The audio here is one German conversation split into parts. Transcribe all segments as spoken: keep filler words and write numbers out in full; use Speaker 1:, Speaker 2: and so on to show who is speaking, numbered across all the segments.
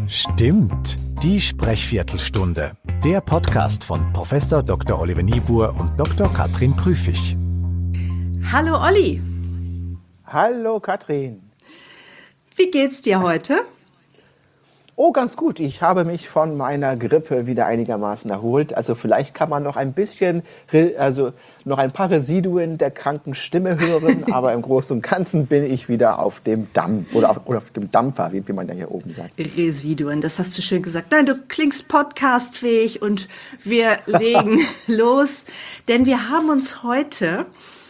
Speaker 1: Stimmt, die Sprechviertelstunde. Der Podcast von Professor Doktor Oliver Niebuhr und Doktor Katrin Prüfig.
Speaker 2: Hallo Olli.
Speaker 3: Hallo Katrin.
Speaker 2: Wie geht's dir heute?
Speaker 3: Oh, ganz gut. Ich habe mich von meiner Grippe wieder einigermaßen erholt. Also vielleicht kann man noch ein bisschen, also noch ein paar Residuen der kranken Stimme hören, aber im Großen und Ganzen bin ich wieder auf dem Damm oder auf, oder auf dem Dampfer, wie, wie man ja hier oben sagt.
Speaker 2: Residuen, das hast du schön gesagt. Nein, du klingst podcastfähig und wir legen los, denn wir haben uns heute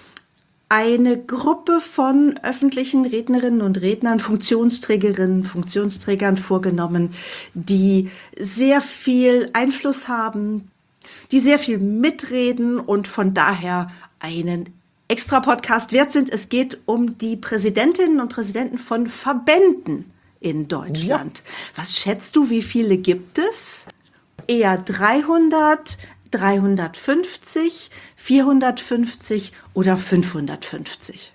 Speaker 2: eine Gruppe von öffentlichen Rednerinnen und Rednern, Funktionsträgerinnen, Funktionsträgern vorgenommen, die sehr viel Einfluss haben, die sehr viel mitreden und von daher einen extra Podcast wert sind. Es geht um die Präsidentinnen und Präsidenten von Verbänden in Deutschland. Ja. Was schätzt du, wie viele gibt es? Eher dreihundert, dreihundertfünfzig, vierhundertfünfzig oder fünfhundertfünfzig?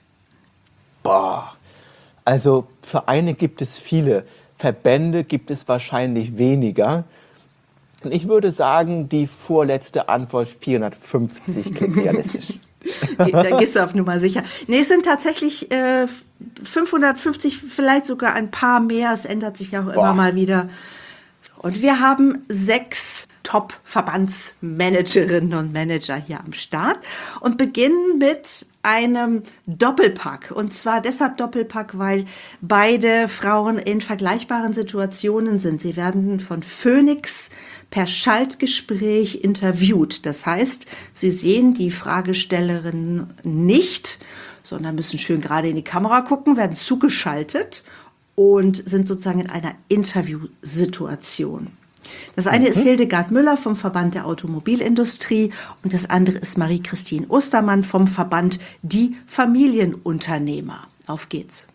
Speaker 3: Boah, also Vereine gibt es viele, Verbände gibt es wahrscheinlich weniger. Und ich würde sagen, die vorletzte Antwort vierhundertfünfzig klingt realistisch.
Speaker 2: Da gehst du auf Nummer sicher. Nee, es sind tatsächlich äh, fünfhundertfünfzig, vielleicht sogar ein paar mehr. Es ändert sich ja auch Boah. immer mal wieder. Und wir haben sechs Top-Verbandsmanagerinnen und Manager hier am Start und beginnen mit einem Doppelpack. Und zwar deshalb Doppelpack, weil beide Frauen in vergleichbaren Situationen sind. Sie werden von Phoenix per Schaltgespräch interviewt. Das heißt, sie sehen die Fragestellerin nicht, sondern müssen schön gerade in die Kamera gucken, werden zugeschaltet und sind sozusagen in einer Interviewsituation. Das eine mhm. ist Hildegard Müller vom Verband der Automobilindustrie und das andere ist Marie-Christine Ostermann vom Verband Die Familienunternehmer. Auf geht's.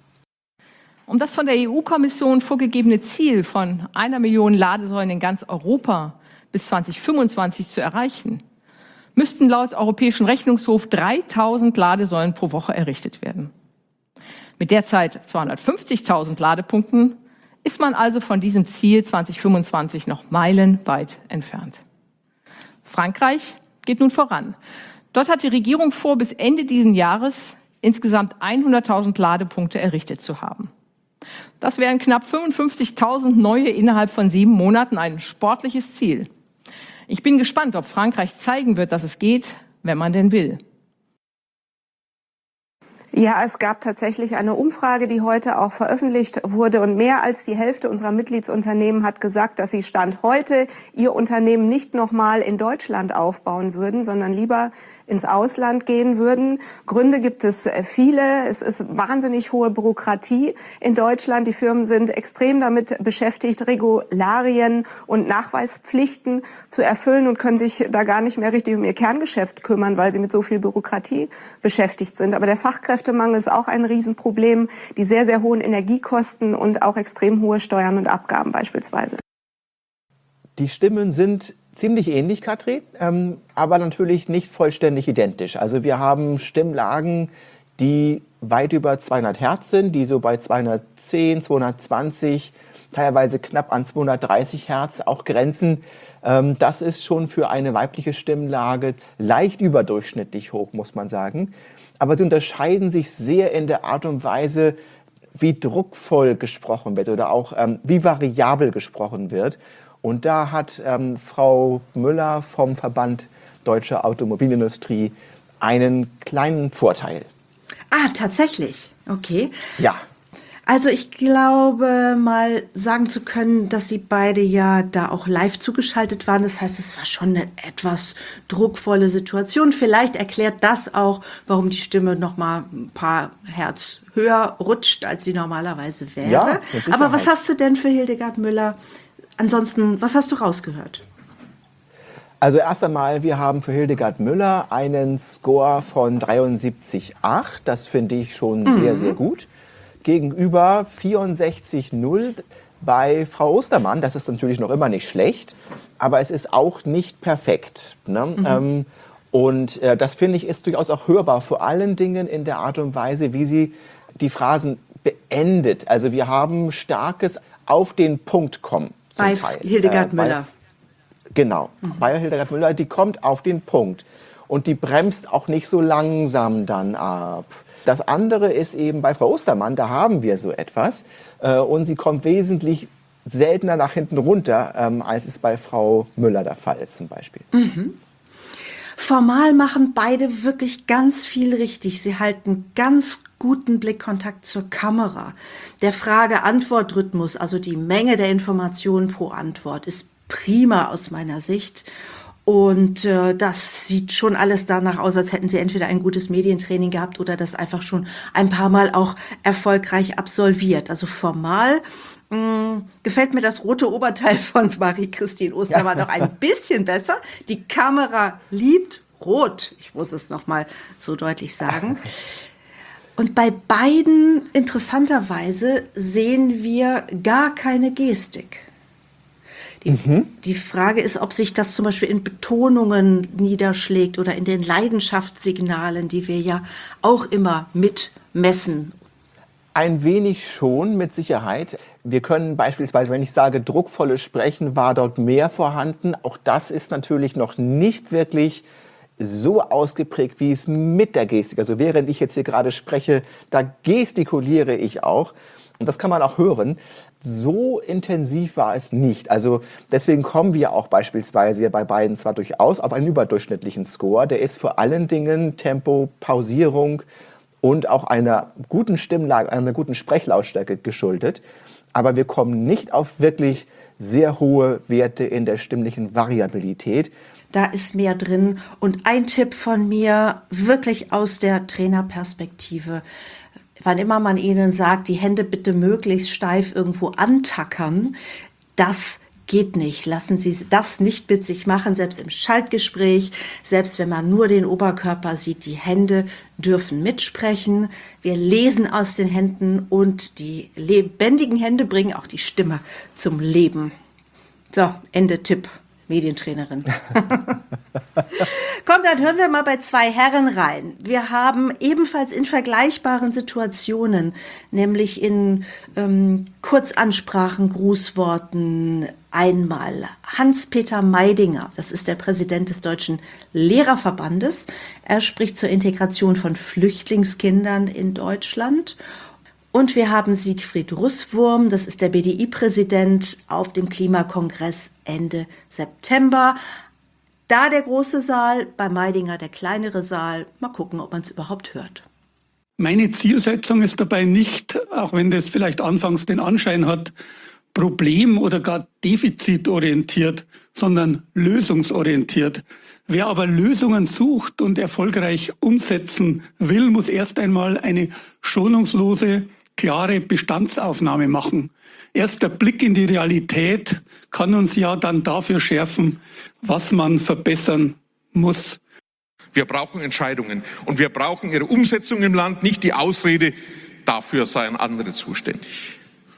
Speaker 4: Um das von der E U-Kommission vorgegebene Ziel von einer Million Ladesäulen in ganz Europa bis zweitausendfünfundzwanzig zu erreichen, müssten laut Europäischen Rechnungshof dreitausend Ladesäulen pro Woche errichtet werden. Mit derzeit zweihundertfünfzigtausend Ladepunkten ist man also von diesem Ziel zweitausendfünfundzwanzig noch meilenweit entfernt. Frankreich geht nun voran. Dort hat die Regierung vor, bis Ende dieses Jahres insgesamt hunderttausend Ladepunkte errichtet zu haben. Das wären knapp fünfundfünfzigtausend neue innerhalb von sieben Monaten, ein sportliches Ziel. Ich bin gespannt, ob Frankreich zeigen wird, dass es geht, wenn man denn will.
Speaker 5: Ja, es gab tatsächlich eine Umfrage, die heute auch veröffentlicht wurde und mehr als die Hälfte unserer Mitgliedsunternehmen hat gesagt, dass sie Stand heute ihr Unternehmen nicht nochmal in Deutschland aufbauen würden, sondern lieber ins Ausland gehen würden. Gründe gibt es viele. Es ist wahnsinnig hohe Bürokratie in Deutschland. Die Firmen sind extrem damit beschäftigt, Regularien und Nachweispflichten zu erfüllen und können sich da gar nicht mehr richtig um ihr Kerngeschäft kümmern, weil sie mit so viel Bürokratie beschäftigt sind. Aber der Fachkräftemangel ist auch ein Riesenproblem. Die sehr, sehr hohen Energiekosten und auch extrem hohe Steuern und Abgaben beispielsweise.
Speaker 3: Die Stimmen sind ziemlich ähnlich, Katrin, ähm, aber natürlich nicht vollständig identisch. Also wir haben Stimmlagen, die weit über zweihundert Hertz sind, die so bei zweihundertzehn, zweihundertzwanzig, teilweise knapp an zweihundertdreißig Hertz auch grenzen. Ähm, das ist schon für eine weibliche Stimmlage leicht überdurchschnittlich hoch, muss man sagen. Aber sie unterscheiden sich sehr in der Art und Weise, wie druckvoll gesprochen wird oder auch ähm, wie variabel gesprochen wird. Und da hat ähm, Frau Müller vom Verband Deutsche Automobilindustrie einen kleinen Vorteil.
Speaker 2: Ah, tatsächlich. Okay.
Speaker 3: Ja.
Speaker 2: Also ich glaube mal sagen zu können, dass Sie beide ja da auch live zugeschaltet waren. Das heißt, es war schon eine etwas druckvolle Situation. Vielleicht erklärt das auch, warum die Stimme noch mal ein paar Hertz höher rutscht, als sie normalerweise wäre.
Speaker 3: Ja,
Speaker 2: aber was hast du denn für Hildegard Müller? Ansonsten, was hast du rausgehört?
Speaker 3: Also erst einmal, wir haben für Hildegard Müller einen Score von dreiundsiebzig Komma acht. Das finde ich schon mhm. sehr, sehr gut. Gegenüber vierundsechzig Komma null bei Frau Ostermann. Das ist natürlich noch immer nicht schlecht, aber es ist auch nicht perfekt. Ne? Mhm. Ähm, und äh, das finde ich ist durchaus auch hörbar, vor allen Dingen in der Art und Weise, wie sie die Phrasen beendet. Also wir haben starkes auf den Punkt kommen.
Speaker 2: Bei
Speaker 3: Teil.
Speaker 2: Hildegard
Speaker 3: äh, bei,
Speaker 2: Müller.
Speaker 3: Genau, mhm. bei Hildegard Müller, die kommt auf den Punkt und die bremst auch nicht so langsam dann ab. Das andere ist eben bei Frau Ostermann, da haben wir so etwas äh, und sie kommt wesentlich seltener nach hinten runter, ähm, als es bei Frau Müller der Fall ist zum Beispiel.
Speaker 2: Mhm. Formal machen beide wirklich ganz viel richtig. Sie halten ganz guten Blickkontakt zur Kamera. Der Frage-Antwort-Rhythmus, also die Menge der Informationen pro Antwort, ist prima aus meiner Sicht. Und äh, das sieht schon alles danach aus, als hätten sie entweder ein gutes Medientraining gehabt oder das einfach schon ein paar Mal auch erfolgreich absolviert. Also formal mh, gefällt mir das rote Oberteil von Marie-Christine Ostermann noch ein bisschen besser. Die Kamera liebt rot. Ich muss es noch mal so deutlich sagen. Und bei beiden, interessanterweise, sehen wir gar keine Gestik. Die, mhm. die Frage ist, ob sich das zum Beispiel in Betonungen niederschlägt oder in den Leidenschaftssignalen, die wir ja auch immer mitmessen.
Speaker 3: Ein wenig schon, mit Sicherheit. Wir können beispielsweise, wenn ich sage, druckvolles Sprechen war dort mehr vorhanden. Auch das ist natürlich noch nicht wirklich so ausgeprägt, wie es mit der Gestik. Also während ich jetzt hier gerade spreche, da gestikuliere ich auch. Und das kann man auch hören. So intensiv war es nicht. Also deswegen kommen wir auch beispielsweise bei beiden zwar durchaus auf einen überdurchschnittlichen Score. Der ist vor allen Dingen Tempo, Pausierung und auch einer guten Stimmlage, einer guten Sprechlautstärke geschuldet. Aber wir kommen nicht auf wirklich sehr hohe Werte in der stimmlichen Variabilität.
Speaker 2: Da ist mehr drin. Und ein Tipp von mir, wirklich aus der Trainerperspektive. Wann immer man ihnen sagt, die Hände bitte möglichst steif irgendwo antackern, das geht nicht. Lassen Sie das nicht mit sich machen, selbst im Schaltgespräch, selbst wenn man nur den Oberkörper sieht. Die Hände dürfen mitsprechen. Wir lesen aus den Händen und die lebendigen Hände bringen auch die Stimme zum Leben. So, Ende Tipp. Medientrainerin. Komm, dann hören wir mal bei zwei Herren rein. Wir haben ebenfalls in vergleichbaren Situationen, nämlich in ähm, Kurzansprachen, Grußworten, einmal Hans-Peter Meidinger, das ist der Präsident des Deutschen Lehrerverbandes. Er spricht zur Integration von Flüchtlingskindern in Deutschland. Und wir haben Siegfried Russwurm, das ist der B D I-Präsident, auf dem Klimakongress Ende September. Da der große Saal, bei Meidinger der kleinere Saal. Mal gucken, ob man es überhaupt hört.
Speaker 6: Meine Zielsetzung ist dabei nicht, auch wenn das vielleicht anfangs den Anschein hat, problem- oder gar defizitorientiert, sondern lösungsorientiert. Wer aber Lösungen sucht und erfolgreich umsetzen will, muss erst einmal eine schonungslose, klare Bestandsaufnahme machen. Erst der Blick in die Realität kann uns ja dann dafür schärfen, was man verbessern muss.
Speaker 7: Wir brauchen Entscheidungen und wir brauchen ihre Umsetzung im Land, nicht die Ausrede, dafür seien andere zuständig.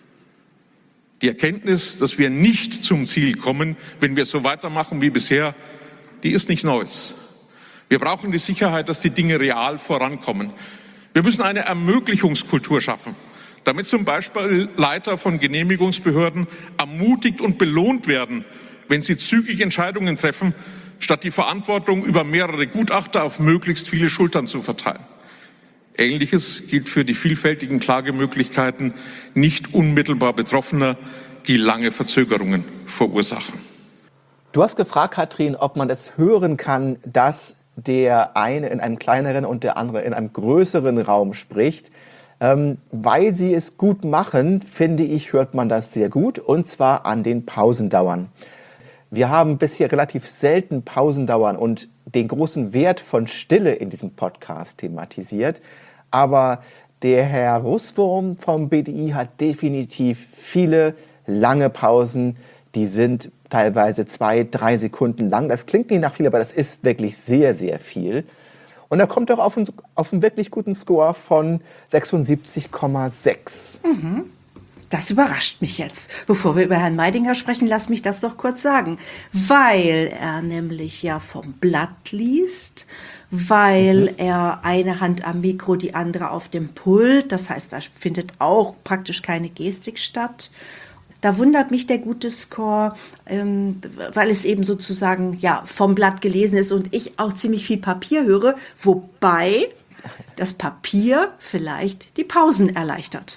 Speaker 7: Die Erkenntnis, dass wir nicht zum Ziel kommen, wenn wir so weitermachen wie bisher, die ist nicht Neues. Wir brauchen die Sicherheit, dass die Dinge real vorankommen. Wir müssen eine Ermöglichungskultur schaffen, damit zum Beispiel Leiter von Genehmigungsbehörden ermutigt und belohnt werden, wenn sie zügig Entscheidungen treffen, statt die Verantwortung über mehrere Gutachter auf möglichst viele Schultern zu verteilen. Ähnliches gilt für die vielfältigen Klagemöglichkeiten nicht unmittelbar Betroffener, die lange Verzögerungen verursachen.
Speaker 3: Du hast gefragt, Katrin, ob man das hören kann, dass der eine in einem kleineren und der andere in einem größeren Raum spricht. Ähm, weil sie es gut machen, finde ich, hört man das sehr gut, und zwar an den Pausendauern. Wir haben bisher relativ selten Pausendauern und den großen Wert von Stille in diesem Podcast thematisiert. Aber der Herr Russwurm vom B D I hat definitiv viele lange Pausen, die sind teilweise zwei, drei Sekunden lang. Das klingt nicht nach viel, aber das ist wirklich sehr, sehr viel. Und er kommt auch auf einen, auf einen wirklich guten Score von sechsundsiebzig Komma sechs.
Speaker 2: Mhm. Das überrascht mich jetzt. Bevor wir über Herrn Meidinger sprechen, lass mich das doch kurz sagen. Weil er nämlich ja vom Blatt liest, weil mhm. er eine Hand am Mikro, die andere auf dem Pult. Das heißt, da findet auch praktisch keine Gestik statt. Da wundert mich der gute Score, ähm, weil es eben sozusagen ja vom Blatt gelesen ist und ich auch ziemlich viel Papier höre, wobei das Papier vielleicht die Pausen erleichtert.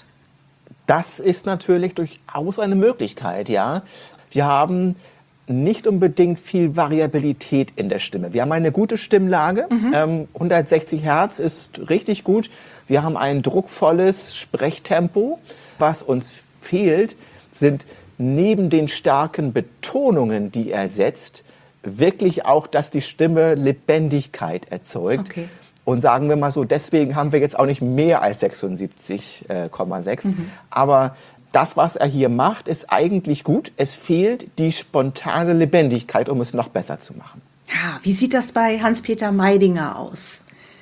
Speaker 3: Das ist natürlich durchaus eine Möglichkeit, ja. Wir haben nicht unbedingt viel Variabilität in der Stimme. Wir haben eine gute Stimmlage, mhm. ähm, hundertsechzig Hertz ist richtig gut. Wir haben ein druckvolles Sprechtempo. Was uns fehlt, sind neben den starken Betonungen, die er setzt, wirklich auch, dass die Stimme Lebendigkeit erzeugt.
Speaker 2: Okay.
Speaker 3: Und sagen wir mal so, deswegen haben wir jetzt auch nicht mehr als sechsundsiebzig Komma sechs. Mhm. Aber das, was er hier macht, ist eigentlich gut. Es fehlt die spontane Lebendigkeit, um es noch besser zu machen.
Speaker 2: Ja, wie sieht das bei Hans-Peter Meidinger aus?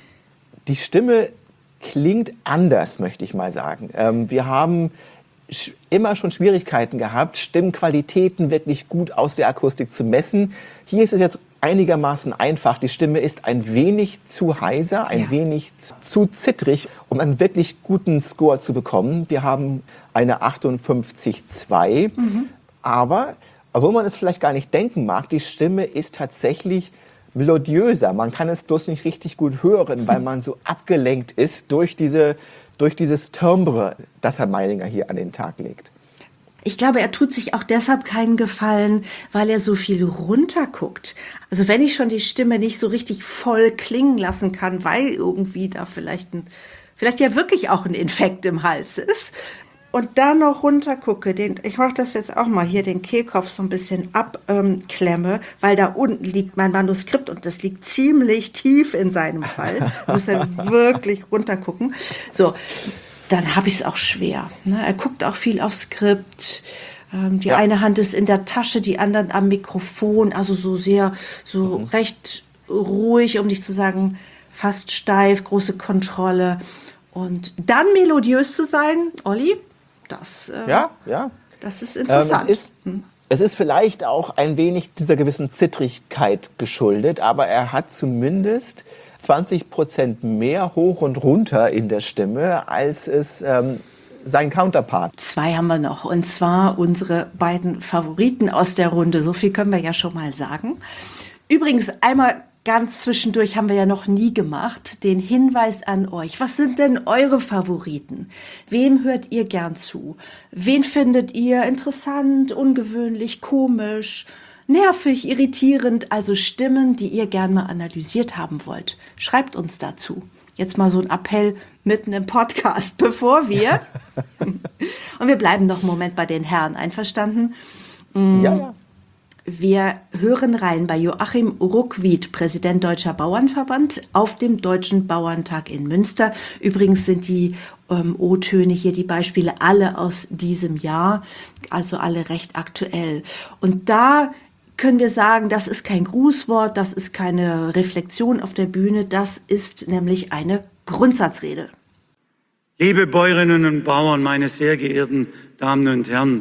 Speaker 3: Die Stimme klingt anders, möchte ich mal sagen. Ähm, wir haben sch- immer schon Schwierigkeiten gehabt, Stimmqualitäten wirklich gut aus der Akustik zu messen. Hier ist es jetzt einigermaßen einfach. Die Stimme ist ein wenig zu heiser, ein ja. wenig zu, zu zittrig, um einen wirklich guten Score zu bekommen. Wir haben eine achtundfünfzig Komma zwei, mhm. aber, obwohl man es vielleicht gar nicht denken mag, die Stimme ist tatsächlich melodiöser. Man kann es bloß nicht richtig gut hören, weil man so abgelenkt ist durch diese, durch dieses Timbre, das Herr Meidinger hier an den Tag legt.
Speaker 2: Ich glaube, er tut sich auch deshalb keinen Gefallen, weil er so viel runterguckt. Also wenn ich schon die Stimme nicht so richtig voll klingen lassen kann, weil irgendwie da vielleicht ein, vielleicht ja wirklich auch ein Infekt im Hals ist und dann noch runtergucke, den, ich mache das jetzt auch mal hier, den Kehlkopf so ein bisschen abklemme, ähm, weil da unten liegt mein Manuskript und das liegt ziemlich tief in seinem Fall. Muss er wirklich runtergucken. So. Dann habe ich es auch schwer. Ne? Er guckt auch viel aufs Skript. Ähm, die ja. eine Hand ist in der Tasche, die andere am Mikrofon. Also so sehr, so mhm. recht ruhig, um nicht zu sagen fast steif, große Kontrolle. Und dann melodiös zu sein, Olli, das, äh,
Speaker 3: ja, ja.
Speaker 2: das ist interessant.
Speaker 3: Ähm, es, ist, hm. es ist vielleicht auch ein wenig dieser gewissen Zittrigkeit geschuldet, aber er hat zumindest zwanzig Prozent mehr hoch und runter in der Stimme, als es ähm, sein Counterpart.
Speaker 2: Zwei haben wir noch, und zwar unsere beiden Favoriten aus der Runde. So viel können wir ja schon mal sagen. Übrigens, einmal ganz zwischendurch haben wir ja noch nie gemacht, den Hinweis an euch. Was sind denn eure Favoriten? Wem hört ihr gern zu? Wen findet ihr interessant, ungewöhnlich, komisch? Nervig, irritierend, also Stimmen, die ihr gern mal analysiert haben wollt. Schreibt uns dazu. Jetzt mal so ein Appell mitten im Podcast, bevor wir, und wir bleiben noch einen Moment bei den Herren, einverstanden?
Speaker 3: Ja, ja.
Speaker 2: Wir hören rein bei Joachim Ruckwied, Präsident Deutscher Bauernverband, auf dem Deutschen Bauerntag in Münster. Übrigens sind die ähm, O-Töne hier, die Beispiele, alle aus diesem Jahr, also alle recht aktuell. Und da können wir sagen, das ist kein Grußwort, das ist keine Reflexion auf der Bühne, das ist nämlich eine Grundsatzrede.
Speaker 8: Liebe Bäuerinnen und Bauern, meine sehr geehrten Damen und Herren,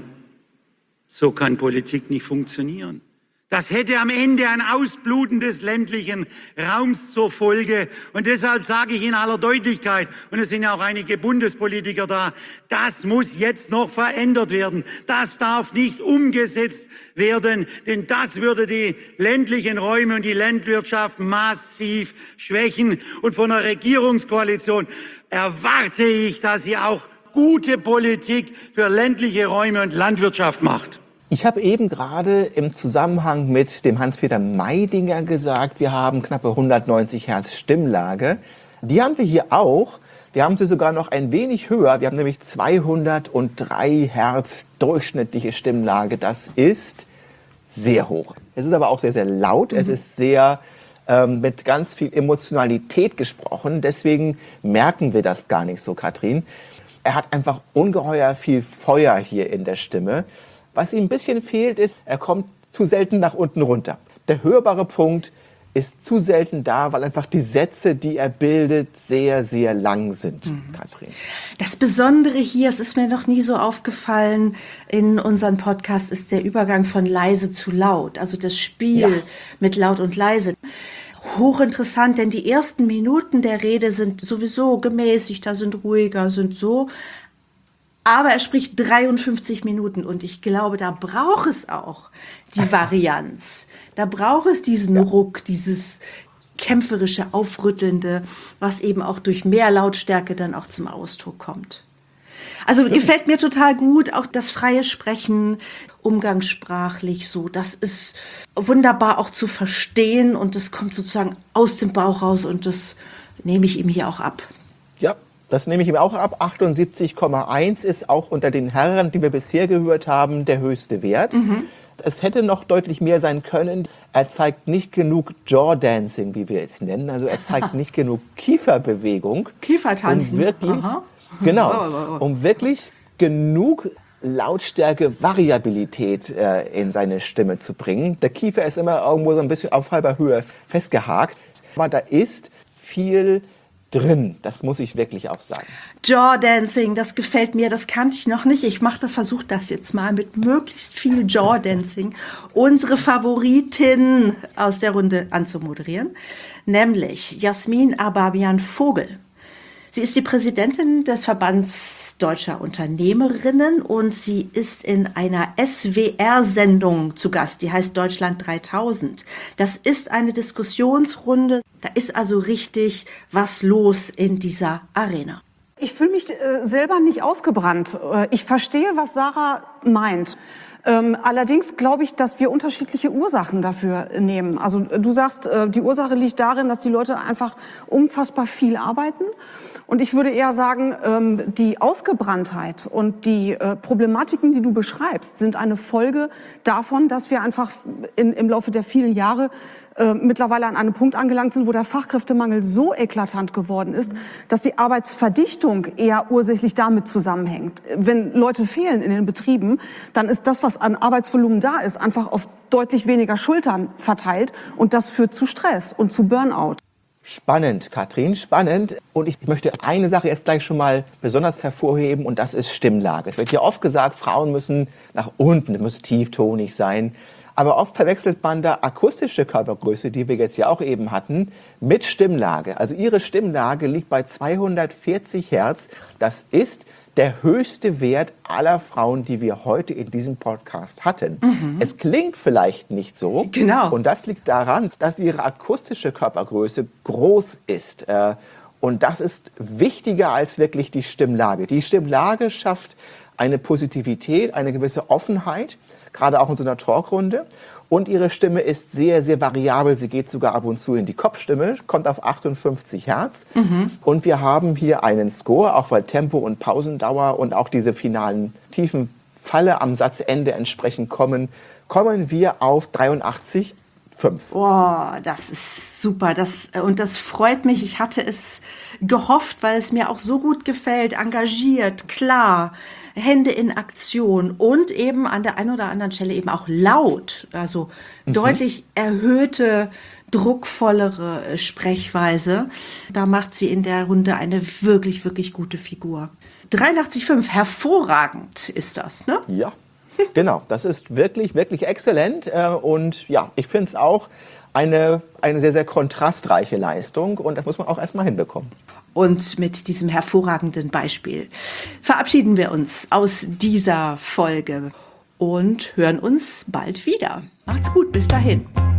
Speaker 8: so kann Politik nicht funktionieren. Das hätte am Ende ein Ausbluten des ländlichen Raums zur Folge. Und deshalb sage ich in aller Deutlichkeit, und es sind ja auch einige Bundespolitiker da, das muss jetzt noch verändert werden. Das darf nicht umgesetzt werden, denn das würde die ländlichen Räume und die Landwirtschaft massiv schwächen. Und von der Regierungskoalition erwarte ich, dass sie auch gute Politik für ländliche Räume und Landwirtschaft macht.
Speaker 3: Ich habe eben gerade im Zusammenhang mit dem Hans-Peter Meidinger gesagt, wir haben knappe hundertneunzig Hertz Stimmlage. Die haben wir hier auch. Wir haben sie sogar noch ein wenig höher. Wir haben nämlich zweihundertdrei Hertz durchschnittliche Stimmlage. Das ist sehr hoch. Es ist aber auch sehr, sehr laut. Mhm. Es ist sehr ähm, mit ganz viel Emotionalität gesprochen. Deswegen merken wir das gar nicht so, Katrin. Er hat einfach ungeheuer viel Feuer hier in der Stimme. Was ihm ein bisschen fehlt, ist, er kommt zu selten nach unten runter. Der hörbare Punkt ist zu selten da, weil einfach die Sätze, die er bildet, sehr, sehr lang sind, mhm. Katrin.
Speaker 2: Das Besondere hier, es ist mir noch nie so aufgefallen, in unserem Podcast ist der Übergang von leise zu laut. Also das Spiel ja. mit laut und leise. Hochinteressant, denn die ersten Minuten der Rede sind sowieso gemäßigter, sind ruhiger, sind so. Aber er spricht dreiundfünfzig Minuten und ich glaube, da braucht es auch die Varianz. Da braucht es diesen ja. Ruck, dieses kämpferische, aufrüttelnde, was eben auch durch mehr Lautstärke dann auch zum Ausdruck kommt. Also Stimmt. gefällt mir total gut, auch das freie Sprechen, umgangssprachlich so, das ist wunderbar auch zu verstehen und das kommt sozusagen aus dem Bauch raus und das nehme ich ihm hier auch ab.
Speaker 3: Ja. Das nehme ich ihm auch ab. achtundsiebzig Komma eins ist auch unter den Herren, die wir bisher gehört haben, der höchste Wert. Mhm. Es hätte noch deutlich mehr sein können. Er zeigt nicht genug Jaw-Dancing, wie wir es nennen. Also er zeigt nicht genug Kieferbewegung.
Speaker 2: Kiefertanzen.
Speaker 3: Um wirklich, genau, um wirklich genug Lautstärke, Variabilität äh, in seine Stimme zu bringen. Der Kiefer ist immer irgendwo so ein bisschen auf halber Höhe festgehakt. Aber da ist viel drin, das muss ich wirklich auch sagen.
Speaker 2: Jaw-Dancing, das gefällt mir, das kannte ich noch nicht. Ich mache, versuche das jetzt mal mit möglichst viel Jaw-Dancing, unsere Favoritin aus der Runde anzumoderieren, nämlich Jasmin Ababian-Vogel. Sie ist die Präsidentin des Verbands Deutscher Unternehmerinnen und sie ist in einer S W R-Sendung zu Gast, die heißt Deutschland dreitausend. Das ist eine Diskussionsrunde, da ist also richtig was los in dieser Arena.
Speaker 9: Ich fühle mich äh, selber nicht ausgebrannt. Ich verstehe, was Sarah meint. Ähm, allerdings glaube ich, dass wir unterschiedliche Ursachen dafür nehmen. Also du sagst, äh, die Ursache liegt darin, dass die Leute einfach unfassbar viel arbeiten. Und ich würde eher sagen, ähm, die Ausgebranntheit und die äh, Problematiken, die du beschreibst, sind eine Folge davon, dass wir einfach in, im Laufe der vielen Jahre äh, mittlerweile an einem Punkt angelangt sind, wo der Fachkräftemangel so eklatant geworden ist, dass die Arbeitsverdichtung eher ursächlich damit zusammenhängt. Wenn Leute fehlen in den Betrieben, dann ist das, was an Arbeitsvolumen da ist, einfach auf deutlich weniger Schultern verteilt und das führt zu Stress und zu Burnout.
Speaker 3: Spannend, Katrin, spannend. Und ich möchte eine Sache jetzt gleich schon mal besonders hervorheben und das ist Stimmlage. Es wird ja oft gesagt, Frauen müssen nach unten, müssen tieftonig sein. Aber oft verwechselt man da akustische Körpergröße, die wir jetzt ja auch eben hatten, mit Stimmlage. Also ihre Stimmlage liegt bei zweihundertvierzig Hertz. Das ist der höchste Wert aller Frauen, die wir heute in diesem Podcast hatten. Mhm. Es klingt vielleicht nicht so.
Speaker 2: Genau.
Speaker 3: Und das liegt daran, dass ihre akustische Körpergröße groß ist. Und das ist wichtiger als wirklich die Stimmlage. Die Stimmlage schafft eine Positivität, eine gewisse Offenheit, gerade auch in so einer Talkrunde. Und ihre Stimme ist sehr, sehr variabel. Sie geht sogar ab und zu in die Kopfstimme, kommt auf achtundfünfzig Hertz. Mhm. Und wir haben hier einen Score, auch weil Tempo und Pausendauer und auch diese finalen tiefen Falle am Satzende entsprechend kommen, kommen wir auf dreiundachtzig Komma fünf.
Speaker 2: Boah, das ist super. Das, und das freut mich. Ich hatte es gehofft, weil es mir auch so gut gefällt. Engagiert, klar, Hände in Aktion und eben an der einen oder anderen Stelle eben auch laut. Also mhm. deutlich erhöhte, druckvollere Sprechweise. Da macht sie in der Runde eine wirklich, wirklich gute Figur. dreiundachtzig Komma fünf, hervorragend ist das, ne?
Speaker 3: Ja. Genau, das ist wirklich, wirklich exzellent und ja, ich finde es auch eine, eine sehr, sehr kontrastreiche Leistung und das muss man auch erstmal hinbekommen.
Speaker 2: Und mit diesem hervorragenden Beispiel verabschieden wir uns aus dieser Folge und hören uns bald wieder. Macht's gut, bis dahin.